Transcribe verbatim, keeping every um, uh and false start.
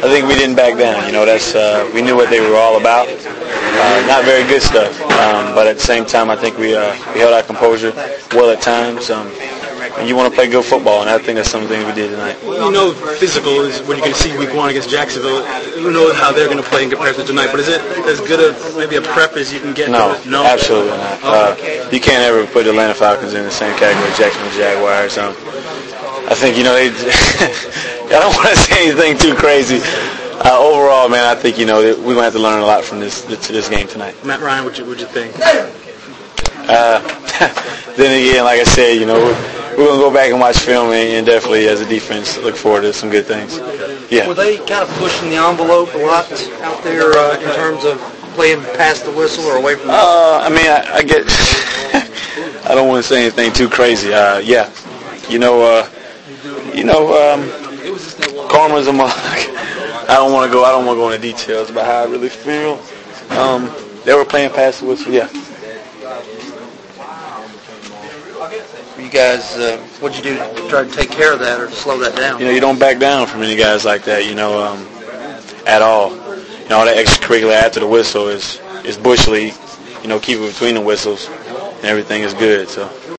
I think we didn't back down. You know, that's uh, we knew what they were all about. Uh, not very good stuff, um, but at the same time, I think we uh, we held our composure well at times. Um, and you want to play good football, and I think that's some of the things we did tonight. You know, physical is what you're going to see week one against Jacksonville. Who knows how they're going to play in comparison to tonight? But is it as good a maybe a prep as you can get? No, to no? absolutely not. Uh, you can't ever put the Atlanta Falcons in the same category as Jacksonville Jaguars. Um, I think you know they. I don't want to say anything too crazy. Uh, overall, man, I think you know that we're gonna have to learn a lot from this to this game tonight. Matt Ryan, what you what you think? Uh, then again, like I said, you know, we're, we're gonna go back and watch film, and, and definitely as a defense, look forward to some good things. Yeah. Were they kind of pushing the envelope a lot out there uh, in terms of playing past the whistle or away from the? Uh, I mean, I, I get. I don't want to say anything too crazy. Uh, yeah, you know, uh, you know, um, karma's a mug. I don't want to go. I don't want to go into details about how I really feel. Um, they were playing past the whistle. Yeah. You guys, uh, what'd you do to try to take care of that or to slow that down? You know, you don't back down from any guys like that. You know, um, at all. You know, all that extracurricular after the whistle is is bush league. You know, keep it between the whistles, and everything is good. So.